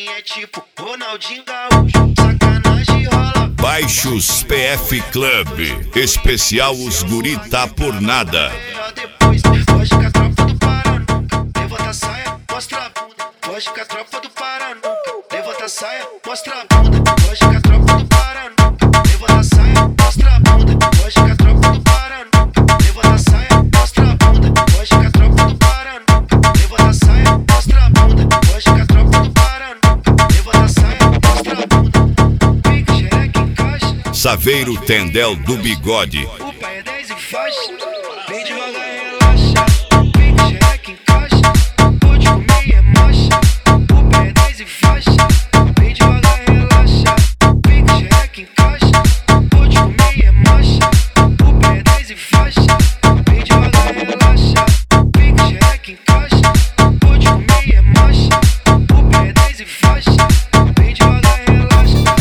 é tipo Ronaldinho Gaúcho, sacanagem rola. Baixos PF Club, especial os guri tá por nada. Depois, foge com a tropa do Paraná, levanta a saia, mostra a bunda. Foge com a tropa do Paraná, levanta a saia, mostra a bunda. Foge com a tropa do Paraná, levanta a saia, mostra a bunda. Foge com a tropa do Paraná, levanta a saia, mostra a bunda. Foge com a tropa do Paraná, levanta a saia, mostra a bunda. Foge com a tropa do Paraná, levanta a saia, mostra a bunda. Pique, xereca, encaixa. Saveiro Tendel do Bigode. O pai é 10 e faixa, vem devagar e relaxa. Pique, xereca, encaixa. Pode comer é marcha. O pai é 10 e faixa, vem devagar e relaxa. Pique, xereca, encaixa. Pode comer é marcha. O pai é 10 e faixa, vem devagar e relaxa. Pique, xereca, encaixa. Pode comer é marcha. O pai é 10 e faixa, vem devagar e relaxa.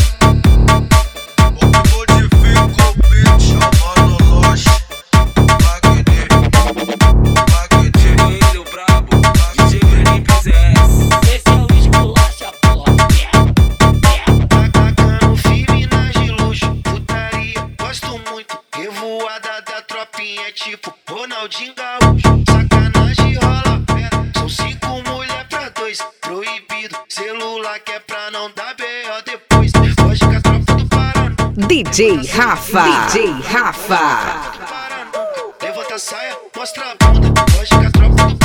É tipo Ronaldinho Gaúcho, sacanagem rola pedra. São 5 mulher pra 2, proibido. Celular que é pra não dar B.O. depois. Foge com a tropa do Paraná, DJ Rafa, DJ Rafa. levanta a saia, mostra a bunda. Foge com a tropa do